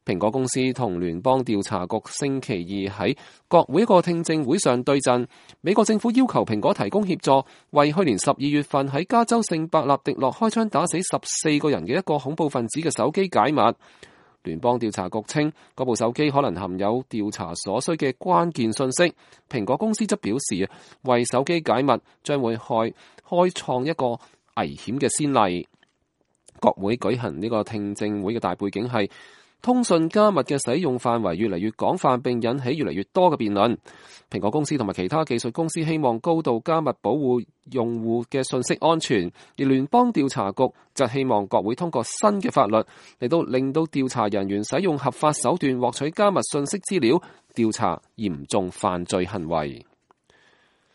蘋果公司同聯邦調查局星期二喺國會一個聽證會上對陣。美國政府要求蘋果提供協助，為去年12月份喺加州聖伯納迪諾開槍打死14個人嘅一個恐怖分子嘅手機解密。聯邦調查局稱，嗰部手機可能含有調查所需嘅關鍵信息。蘋果公司則表示，為手機解密將會開創一個危險嘅先例。國會舉行呢個聽證會嘅大背景係通訊加密嘅使用範圍越嚟越廣泛，並引起越嚟越多嘅辯論。蘋果公司同埋其他技術公司希望高度加密保護用戶嘅信息安全，而聯邦調查局則希望國會通過新嘅法律嚟到令到調查人員使用合法手段獲取加密信息資料，調查嚴重犯罪行為。